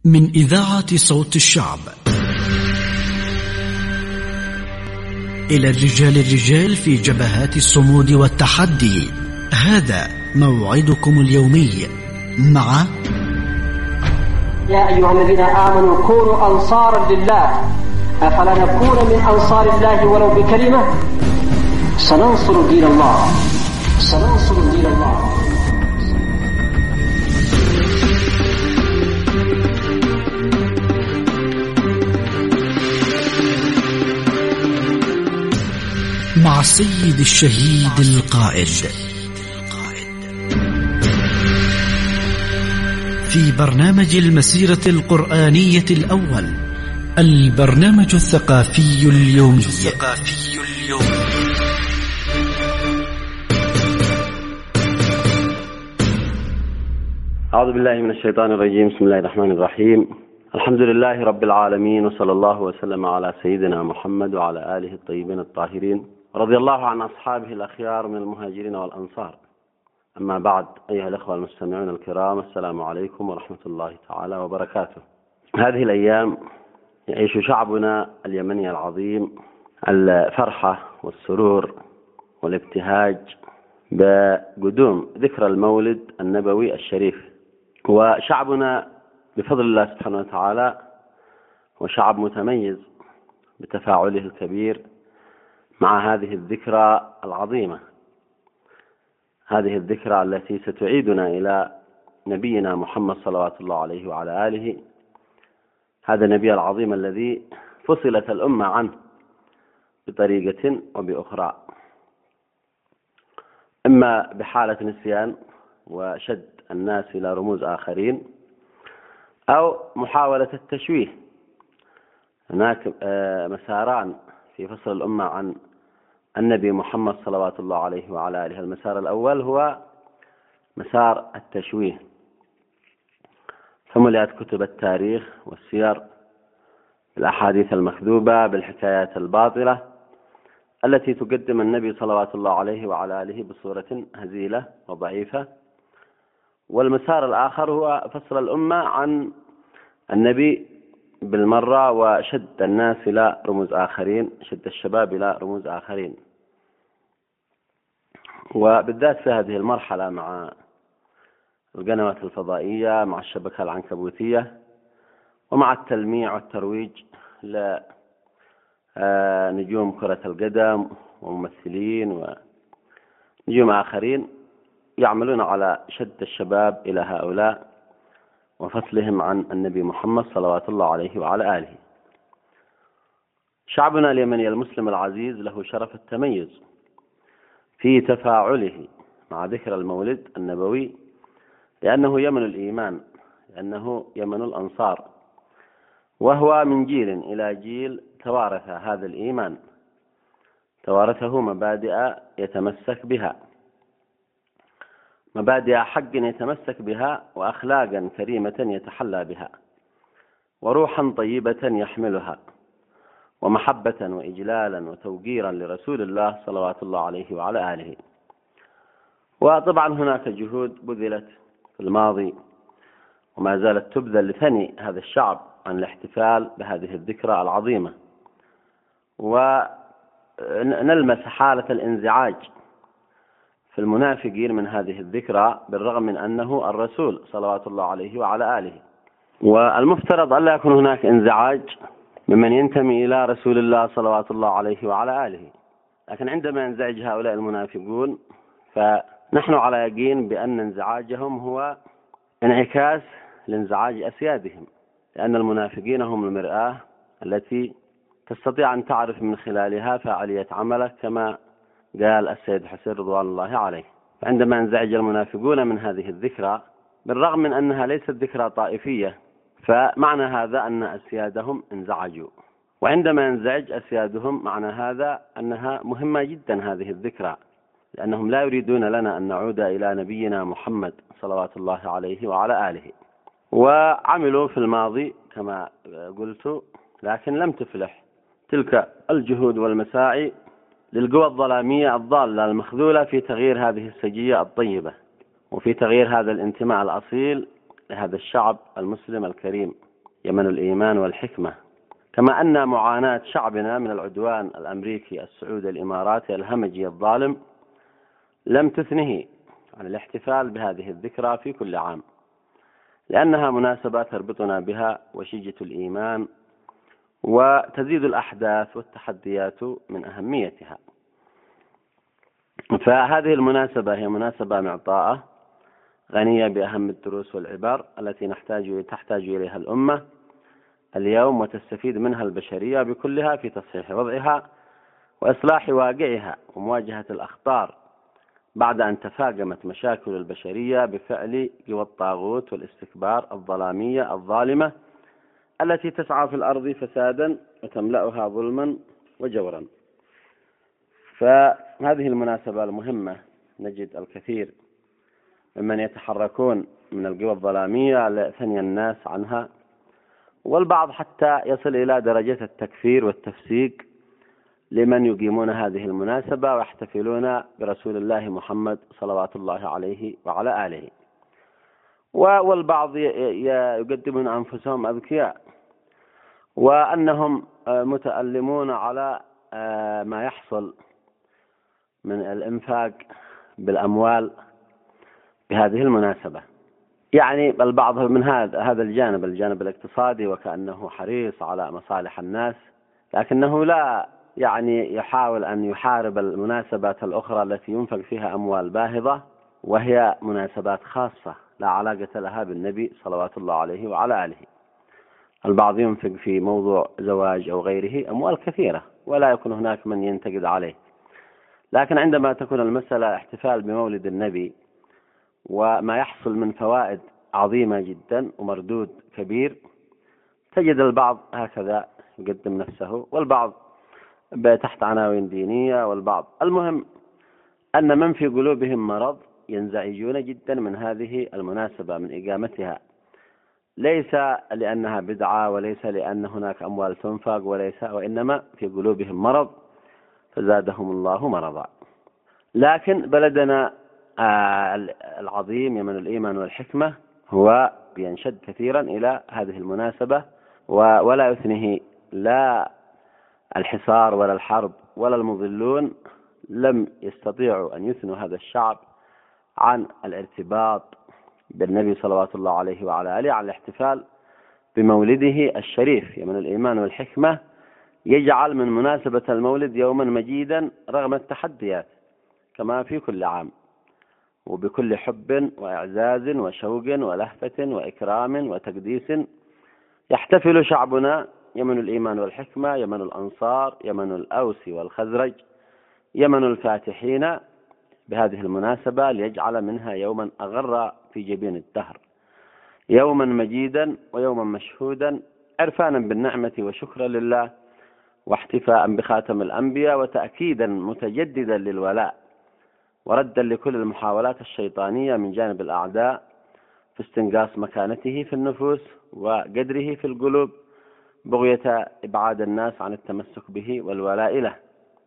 من إذاعة صوت الشعب إلى الرجال في جبهات الصمود والتحدي. هذا موعدكم اليومي مع يا أيها الذين آمنوا كونوا أنصارا لله أفلا نكون من أنصار الله ولو بكلمة. سننصر دين الله، سننصر دين الله. مع السيد الشهيد القائد في برنامج المسيرة القرآنية الأول، البرنامج الثقافي اليومي. أعوذ بالله من الشيطان الرجيم. بسم الله الرحمن الرحيم. الحمد لله رب العالمين، وصلى الله وسلم على سيدنا محمد وعلى آله الطيبين الطاهرين، رضي الله عن أصحابه الأخيار من المهاجرين والأنصار. أما بعد، أيها الأخوة المستمعون الكرام، السلام عليكم ورحمة الله تعالى وبركاته. هذه الأيام يعيش شعبنا اليمني العظيم الفرحة والسرور والابتهاج بقدوم ذكرى المولد النبوي الشريف. وشعبنا بفضل الله سبحانه وتعالى هو شعب متميز بتفاعله الكبير مع هذه الذكرى العظيمة، هذه الذكرى التي ستعيدنا إلى نبينا محمد صلوات الله عليه وعلى آله، هذا النبي العظيم الذي فصلت الأمة عنه بطريقة وبأخرى، إما بحالة نسيان وشد الناس إلى رموز آخرين، أو محاولة التشويه. هناك مساران في فصل الأمة عن النبي محمد صلوات الله عليه وعلى آله. المسار الأول هو مسار التشويه، فملئت كتب التاريخ والسير بالأحاديث المكذوبة، بالحكايات الباطلة التي تقدم النبي صلوات الله عليه وعلى آله بصورة هزيلة وضعيفة. والمسار الآخر هو فصل الأمة عن النبي بالمرة وشد الناس إلى رموز آخرين، شد الشباب إلى رموز آخرين، وبالذات في هذه المرحلة مع القنوات الفضائية، مع الشبكة العنكبوتية، ومع التلميع والترويج لنجوم كرة القدم وممثلين ونجوم آخرين يعملون على شد الشباب إلى هؤلاء وفصلهم عن النبي محمد صلوات الله عليه وعلى آله. شعبنا اليمني المسلم العزيز له شرف التميز في تفاعله مع ذكر المولد النبوي، لأنه يمن الإيمان، لأنه يمن الأنصار، وهو من جيل إلى جيل توارث هذا الإيمان، توارثه مبادئ يتمسك بها، مبادئ حق يتمسك بها، وأخلاقا كريمة يتحلى بها، وروحا طيبة يحملها، ومحبة وإجلالا وتوقيرا لرسول الله صلوات الله عليه وعلى آله. وطبعا هناك جهود بذلت في الماضي وما زالت تبذل لثني هذا الشعب عن الاحتفال بهذه الذكرى العظيمة، ونلمس حالة الانزعاج في المنافقين من هذه الذكرى، بالرغم من أنه الرسول صلوات الله عليه وعلى آله. والمفترض ألا يكون هناك انزعاج ممن ينتمي إلى رسول الله صلوات الله عليه وعلى آله، لكن عندما ينزعج هؤلاء المنافقون فنحن على يقين بأن انزعاجهم هو انعكاس لانزعاج أسيادهم، لأن المنافقين هم المرآة التي تستطيع أن تعرف من خلالها فاعلية عملك، كما قال السيد حسين رضوان الله عليه. فعندما ينزعج المنافقون من هذه الذكرى، بالرغم من أنها ليست ذكرى طائفية، فمعنى هذا أن أسيادهم انزعجوا، وعندما ينزعج أسيادهم معنى هذا أنها مهمة جدا هذه الذكرى، لأنهم لا يريدون لنا أن نعود إلى نبينا محمد صلوات الله عليه وعلى آله. وعملوا في الماضي كما قلت، لكن لم تفلح تلك الجهود والمساعي للقوى الظلامية الضالة المخذولة في تغيير هذه السجية الطيبة، وفي تغيير هذا الانتماء الأصيل لهذا الشعب المسلم الكريم. يمن الإيمان والحكمة، كما أن معاناة شعبنا من العدوان الأمريكي السعودي الإماراتي الهمجي الظالم لم تثنه عن الاحتفال بهذه الذكرى في كل عام، لأنها مناسبة تربطنا بها وشجة الإيمان، وتزيد الأحداث والتحديات من أهميتها. فهذه المناسبة هي مناسبة معطاءة غنية بأهم الدروس والعبر التي تحتاج إليها الأمة اليوم، وتستفيد منها البشرية بكلها في تصحيح وضعها وإصلاح واقعها ومواجهة الأخطار بعد أن تفاقمت مشاكل البشرية بفعل قوى الطاغوت والاستكبار الظلامية الظالمة التي تسعى في الأرض فسادا وتملأها ظلما وجورا. فهذه المناسبة المهمة نجد الكثير ممن يتحركون من القوى الظلامية لثني الناس عنها، والبعض حتى يصل إلى درجة التكفير والتفسيق لمن يقيمون هذه المناسبة ويحتفلون برسول الله محمد صلوات الله عليه وعلى آله. والبعض يقدمون أنفسهم أذكياء وأنهم متألمون على ما يحصل من الإنفاق بالأموال بهذه المناسبة. يعني البعض من هذا الجانب الاقتصادي وكأنه حريص على مصالح الناس، لكنه لا يحاول أن يحارب المناسبات الأخرى التي ينفق فيها أموال باهظة، وهي مناسبات خاصة لا علاقة لها بالنبي صلوات الله عليه وعلى آله. البعض ينفق في موضوع زواج أو غيره أموال كثيرة ولا يكون هناك من ينتقد عليه، لكن عندما تكون المسألة احتفال بمولد النبي وما يحصل من فوائد عظيمة جدا ومردود كبير، تجد البعض هكذا يقدم نفسه، والبعض تحت عناوين دينية، والبعض المهم أن من في قلوبهم مرض ينزعجون جدا من هذه المناسبة من إقامتها، ليس لأنها بدعة وليس لأن هناك أموال تنفق وإنما في قلوبهم مرض فزادهم الله مرضا. لكن بلدنا العظيم يمن الإيمان والحكمة هو ينشد كثيرا إلى هذه المناسبة، ولا يثنه لا الحصار ولا الحرب ولا المضلون لم يستطيعوا أن يثنوا هذا الشعب عن الارتباط بالنبي صلوات الله عليه وعلى آله، عن الاحتفال بمولده الشريف يمن الإيمان والحكمة، يجعل من مناسبة المولد يوما مجيدا رغم التحديات كما في كل عام، وبكل حب وإعزاز وشوق ولهفة وإكرام وتقديس يحتفل شعبنا يمن الإيمان والحكمة، يمن الأنصار، يمن الأوس والخزرج، يمن الفاتحين بهذه المناسبة، ليجعل منها يوما أغر في جبين الدهر، يوما مجيدا ويوما مشهودا، عرفانا بالنعمة وشكرا لله، واحتفاء بخاتم الأنبياء، وتأكيدا متجددا للولاء، وردا لكل المحاولات الشيطانية من جانب الأعداء في استنقاص مكانته في النفوس وقدره في القلوب، بغية إبعاد الناس عن التمسك به والولاء له.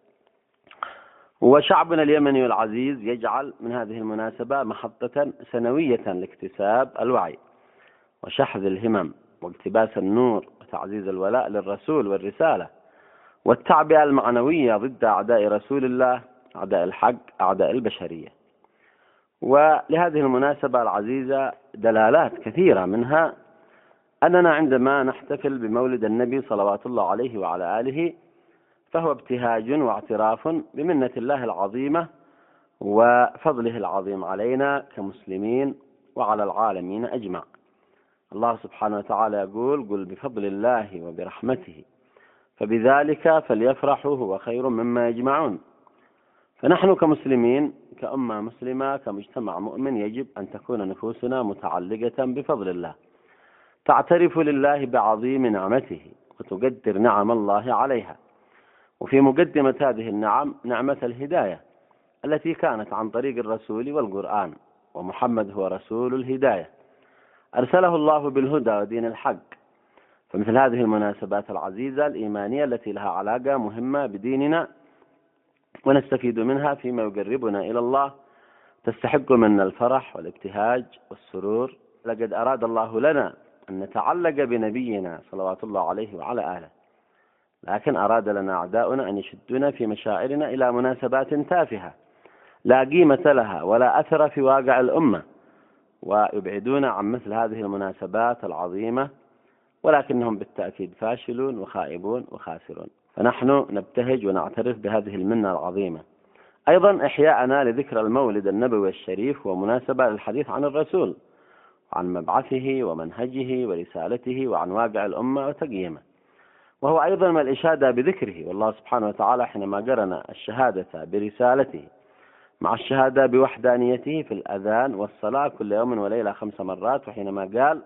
وشعبنا اليمني العزيز يجعل من هذه المناسبة محطة سنوية لاكتساب الوعي وشحذ الهمم واقتباس النور وتعزيز الولاء للرسول والرسالة، والتعبئة المعنوية ضد أعداء رسول الله، أعداء الحق، أعداء البشرية. ولهذه المناسبة العزيزة دلالات كثيرة، منها أننا عندما نحتفل بمولد النبي صلوات الله عليه وعلى آله فهو ابتهاج واعتراف بمنة الله العظيمة وفضله العظيم علينا كمسلمين وعلى العالمين أجمع. الله سبحانه وتعالى يقول: قل بفضل الله وبرحمته فبذلك فليفرحوا هو خير مما يجمعون. فنحن كمسلمين، كأمة مسلمة، كمجتمع مؤمن، يجب أن تكون نفوسنا متعلقة بفضل الله، تعترف لله بعظيم نعمته وتقدر نعم الله عليها. وفي مقدمة هذه النعم نعمة الهداية التي كانت عن طريق الرسول والقرآن، ومحمد هو رسول الهداية أرسله الله بالهدى ودين الحق. فمثل هذه المناسبات العزيزة الإيمانية التي لها علاقة مهمة بديننا ونستفيد منها فيما يقربنا إلى الله تستحق منا الفرح والابتهاج والسرور. لقد أراد الله لنا أن نتعلق بنبينا صلوات الله عليه وعلى آله، لكن أراد لنا أعداؤنا أن يشدنا في مشاعرنا إلى مناسبات تافهة لا قيمة لها ولا أثر في واقع الأمة، ويبعدون عن مثل هذه المناسبات العظيمة، ولكنهم بالتأكيد فاشلون وخائبون وخاسرون. فنحن نبتهج ونعترف بهذه المنة العظيمة. أيضا إحياءنا لذكرى المولد النبوي الشريف ومناسبة للحديث عن الرسول، عن مبعثه ومنهجه ورسالته وعن واقع الأمة وتقييمه، وهو أيضا ما الإشادة بذكره. والله سبحانه وتعالى حينما قرن الشهادة برسالته مع الشهادة بوحدانيته في الأذان والصلاة كل يوم وليلة 5 مرات، وحينما قال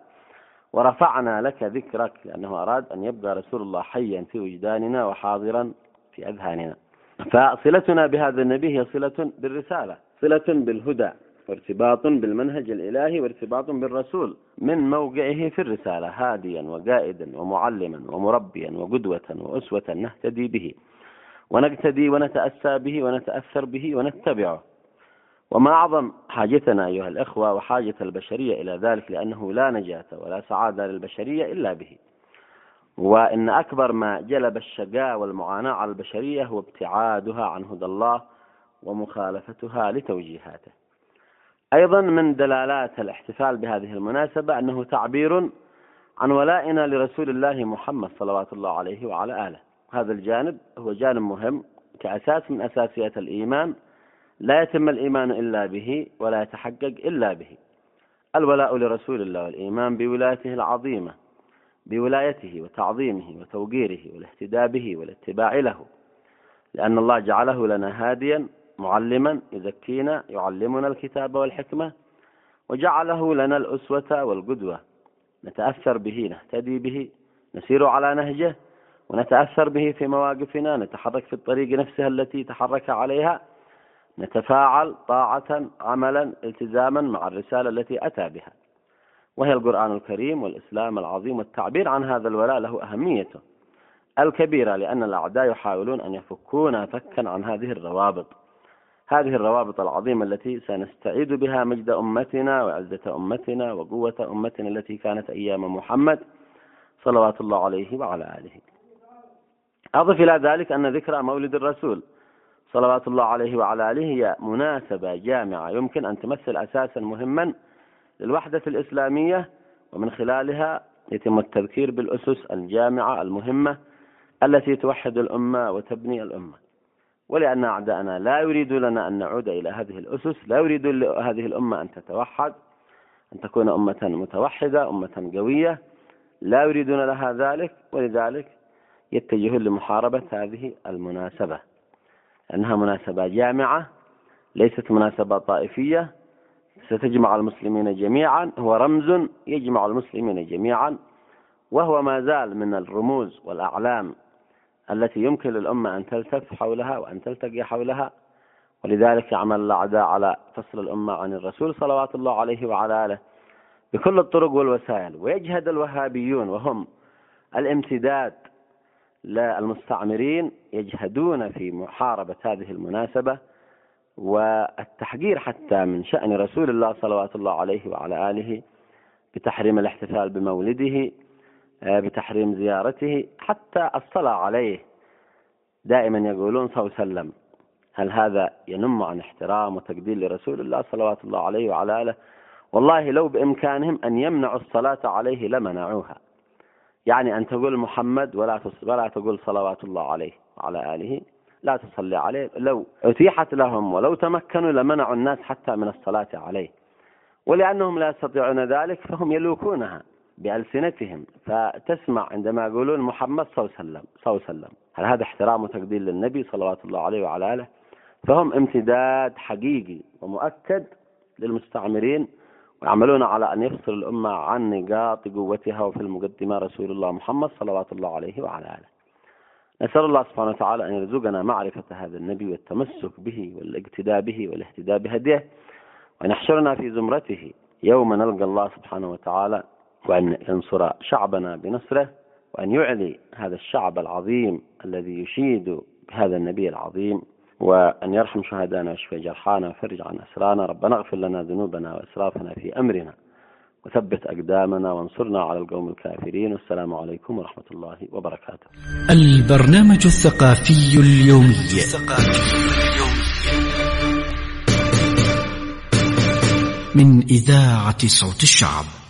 ورفعنا لك ذكرك، لأنه أراد أن يبقى رسول الله حيا في وجداننا وحاضرا في أذهاننا. فصلتنا بهذا النبي هي صلة بالرسالة، صلة بالهدى، وارتباط بالمنهج الإلهي، وارتباط بالرسول من موقعه في الرسالة، هاديا وقائدا ومعلما ومربيا وقدوة وأسوة نهتدي به ونقتدي ونتأسى به ونتأثر به ونتبعه. وما أعظم حاجتنا أيها الأخوة وحاجة البشرية إلى ذلك، لأنه لا نجاة ولا سعادة للبشرية إلا به. وإن أكبر ما جلب الشقاء والمعاناة على البشرية هو ابتعادها عن هدى الله ومخالفتها لتوجيهاته. أيضا من دلالات الاحتفال بهذه المناسبة أنه تعبير عن ولائنا لرسول الله محمد صلوات الله عليه وعلى آله. هذا الجانب هو جانب مهم كأساس من أساسيات الإيمان، لا يتم الإيمان إلا به ولا يتحقق إلا به. الولاء لرسول الله والإيمان بولايته العظيمة، بولايته وتعظيمه وتوقيره والاهتداء به والاتباع له، لأن الله جعله لنا هاديا معلما يزكينا يعلمنا الكتاب والحكمة، وجعله لنا الأسوة والقدوة، نتأثر به نهتدي به نسير على نهجه ونتأثر به في مواقفنا، نتحرك في الطريق نفسها التي تحرك عليها، نتفاعل طاعة عملا التزاما مع الرسالة التي أتى بها، وهي القرآن الكريم والإسلام العظيم. والتعبير عن هذا الولاء له أهميته الكبيرة، لأن الأعداء يحاولون أن يفكونا فكا عن هذه الروابط العظيمة التي سنستعيد بها مجد أمتنا وعزة أمتنا وقوة أمتنا التي كانت أيام محمد صلوات الله عليه وعلى آله. أضف إلى ذلك أن ذكرى مولد الرسول صلوات الله عليه وعلى آله هي مناسبة جامعة يمكن أن تمثل أساسا مهما للوحدة الإسلامية، ومن خلالها يتم التذكير بالأسس الجامعة المهمة التي توحد الأمة وتبني الأمة. ولأن أعداءنا لا يريد لنا أن نعود إلى هذه الأسس، لا يريد هذه الأمة أن تتوحد، أن تكون أمة متوحدة، أمة قوية، لا يريدون لها ذلك، ولذلك يتجهون لمحاربة هذه المناسبة، أنها مناسبة جامعة ليست مناسبة طائفية ستجمع المسلمين جميعا، هو رمز يجمع المسلمين جميعا، وهو ما زال من الرموز والأعلام التي يمكن للأمة أن تلتف حولها وأن تلتقي حولها. ولذلك يعمل الأعداء على فصل الأمة عن الرسول صلوات الله عليه وعلى آله بكل الطرق والوسائل، ويجهد الوهابيون وهم الامتداد للمستعمرين يجهدون في محاربة هذه المناسبة والتحقير حتى من شأن رسول الله صلوات الله عليه وعلى آله، بتحريم الاحتفال بمولده، بتحريم زيارته، حتى الصلاة عليه. دائما يقولون صلى الله عليه وسلم، هل هذا ينم عن احترام وتقدير لرسول الله صلوات الله عليه وعلى آله؟ والله لو بإمكانهم أن يمنعوا الصلاة عليه لمنعوها، يعني أن تقول محمد ولا تقول صلوات الله عليه وعلى آله، لا تصلي عليه. لو أتيحت لهم ولو تمكنوا لمنعوا الناس حتى من الصلاة عليه، ولأنهم لا يستطيعون ذلك فهم يلوكونها بألسنتهم، فتسمع عندما يقولون محمد صلى الله عليه وسلم، هل هذا احترام وتقدير للنبي صلوات الله عليه وعلى آله؟ فهم امتداد حقيقي ومؤكد للمستعمرين، ويعملون على أن يفصل الأمة عن نقاط قوتها، وفي المقدمة رسول الله محمد صلوات الله عليه وعلى آله. نسأل الله سبحانه وتعالى أن يرزقنا معرفة هذا النبي والتمسك به والاقتداء به والاهتداء بهديه، وأن يحشرنا في زمرته يوم نلقى الله سبحانه وتعالى، وأن ينصر شعبنا بنصره، وأن يعلي هذا الشعب العظيم الذي يشيد بهذا النبي العظيم، وأن يرحم شهدانا ويشفي جرحانا ويفرج عن أسرانا. ربنا اغفر لنا ذنوبنا وإسرافنا في أمرنا، وثبت أقدامنا وانصرنا على القوم الكافرين. والسلام عليكم ورحمة الله وبركاته. البرنامج الثقافي اليومي من إذاعة صوت الشعب.